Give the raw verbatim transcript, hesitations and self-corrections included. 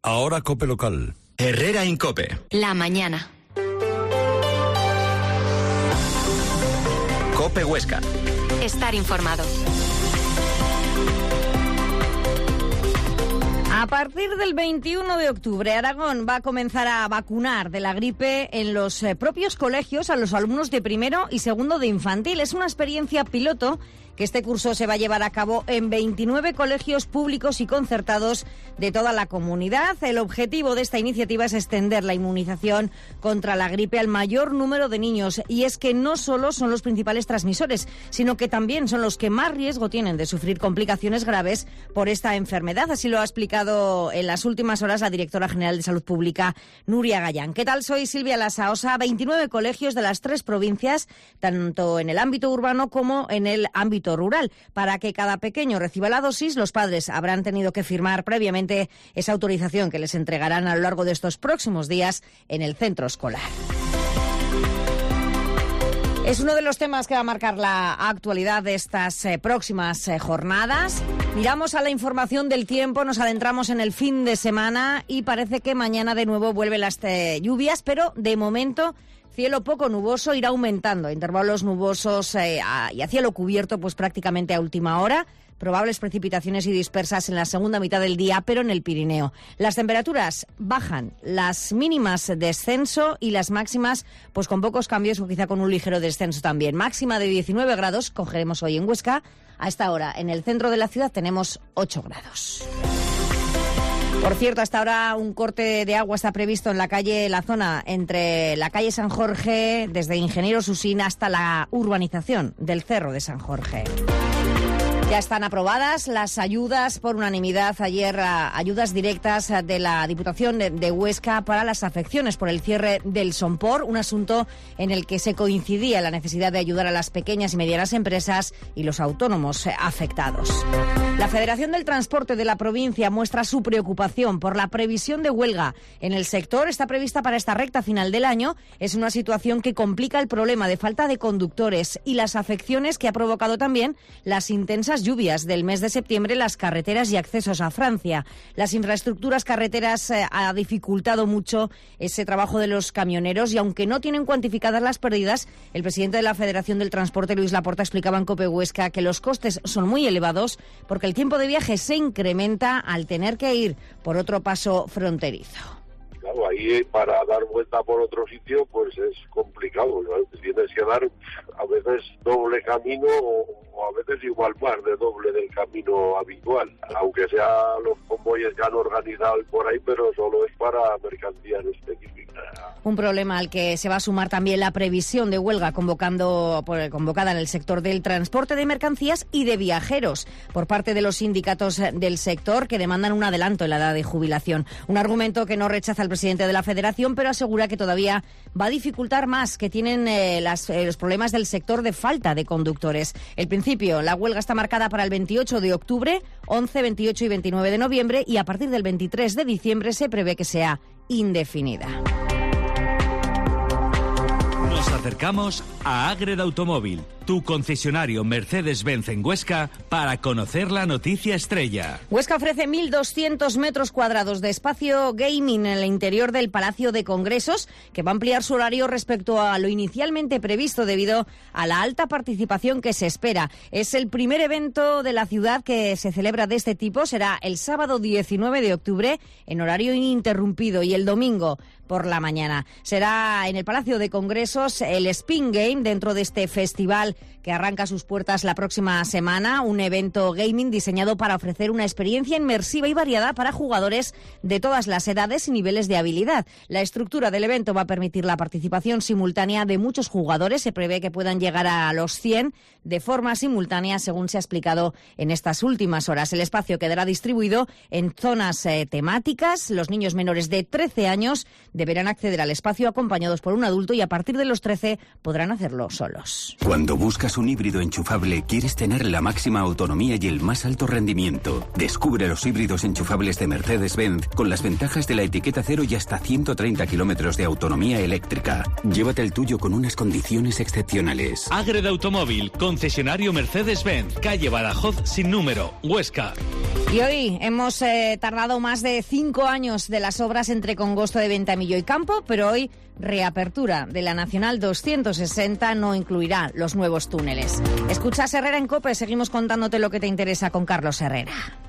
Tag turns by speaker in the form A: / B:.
A: Ahora COPE Local.
B: Herrera Incope.
C: La mañana.
B: COPE Huesca.
C: Estar informado.
D: A partir del veintiuno de octubre, Aragón va a comenzar a vacunar de la gripe en los eh, propios colegios a los alumnos de primero y segundo de infantil. Es una experiencia piloto que este curso se va a llevar a cabo en veintinueve colegios públicos y concertados de toda la comunidad. El objetivo de esta iniciativa es extender la inmunización contra la gripe al mayor número de niños. Y es que no solo son los principales transmisores, sino que también son los que más riesgo tienen de sufrir complicaciones graves por esta enfermedad. Así lo ha explicado en las últimas horas la directora general de Salud Pública, Nuria Gallán. ¿Qué tal? Soy Silvia Lasaosa. veintinueve colegios de las tres provincias, tanto en el ámbito urbano como en el ámbito rural. Para que cada pequeño reciba la dosis, los padres habrán tenido que firmar previamente esa autorización que les entregarán a lo largo de estos próximos días en el centro escolar. Es uno de los temas que va a marcar la actualidad de estas eh, próximas eh, jornadas. Miramos a la información del tiempo, nos adentramos en el fin de semana y parece que mañana de nuevo vuelven las eh, lluvias, pero de momento cielo poco nuboso, irá aumentando, intervalos nubosos eh, a, y a cielo cubierto pues prácticamente a última hora. Probables precipitaciones y dispersas en la segunda mitad del día, pero en el Pirineo. Las temperaturas bajan, las mínimas descenso y las máximas pues con pocos cambios o quizá con un ligero descenso también. Máxima de diecinueve grados, cogeremos hoy en Huesca. A esta hora en el centro de la ciudad tenemos ocho grados. Por cierto, hasta ahora un corte de agua está previsto en la calle, la zona entre la calle San Jorge, desde Ingenieros Usín hasta la urbanización del Cerro de San Jorge. Ya están aprobadas las ayudas por unanimidad ayer, ayudas directas de la Diputación de Huesca para las afecciones por el cierre del Sompor, un asunto en el que se coincidía la necesidad de ayudar a las pequeñas y medianas empresas y los autónomos afectados. La Federación del Transporte de la provincia muestra su preocupación por la previsión de huelga en el sector. Está prevista para esta recta final del año. Es una situación que complica el problema de falta de conductores y las afecciones que ha provocado también las intensas lluvias del mes de septiembre en las carreteras y accesos a Francia. Las infraestructuras carreteras eh, ha dificultado mucho ese trabajo de los camioneros y aunque no tienen cuantificadas las pérdidas, el presidente de la Federación del Transporte, Luis Laporta, explicaba en COPE Huesca que los costes son muy elevados porque el tiempo de viaje se incrementa al tener que ir por otro paso fronterizo.
E: Claro, ahí para dar vuelta por otro sitio pues es complicado, ¿no? Tienes que dar a veces doble camino o, o a veces igual más de doble del camino habitual, aunque sea los convoyes que han organizado por ahí, pero solo es para mercancías específicas.
D: Un problema al que se va a sumar también la previsión de huelga convocando por, convocada en el sector del transporte de mercancías y de viajeros por parte de los sindicatos del sector que demandan un adelanto en la edad de jubilación. Un argumento que no rechaza el presidente de la Federación, pero asegura que todavía va a dificultar más que tienen eh, las, eh, los problemas del sector de falta de conductores. El principio, la huelga está marcada para el veintiocho de octubre, once, veintiocho y veintinueve de noviembre y a partir del veintitrés de diciembre se prevé que sea indefinida.
F: Nos acercamos a Ágreda Automóvil, tu concesionario Mercedes-Benz en Huesca, para conocer la noticia estrella.
D: Huesca ofrece mil doscientos metros cuadrados de espacio gaming en el interior del Palacio de Congresos, que va a ampliar su horario respecto a lo inicialmente previsto debido a la alta participación que se espera. Es el primer evento de la ciudad que se celebra de este tipo. Será el sábado diecinueve de octubre en horario ininterrumpido y el domingo por la mañana. Será en el Palacio de Congresos el Spin Game dentro de este festival que arranca sus puertas la próxima semana, un evento gaming diseñado para ofrecer una experiencia inmersiva y variada para jugadores de todas las edades y niveles de habilidad. La estructura del evento va a permitir la participación simultánea de muchos jugadores. Se prevé que puedan llegar a los cien de forma simultánea, según se ha explicado en estas últimas horas. El espacio quedará distribuido en zonas eh, temáticas. Los niños menores de trece años deberán acceder al espacio acompañados por un adulto y a partir de los trece podrán hacerlo solos.
B: Cuando buscas un híbrido enchufable, quieres tener la máxima autonomía y el más alto rendimiento. Descubre los híbridos enchufables de Mercedes-Benz con las ventajas de la etiqueta cero y hasta ciento treinta kilómetros de autonomía eléctrica. Llévate el tuyo con unas condiciones excepcionales.
F: Ágreda Automóvil, concesionario Mercedes-Benz, calle Badajoz sin número, Huesca.
D: Y hoy hemos eh, tardado más de cinco años de las obras entre Congosto de Ventamillo y Campo, pero hoy reapertura de la Nacional doscientos sesenta no incluirá los nuevos túneles. Escuchas Herrera en COPE, seguimos contándote lo que te interesa con Carlos Herrera.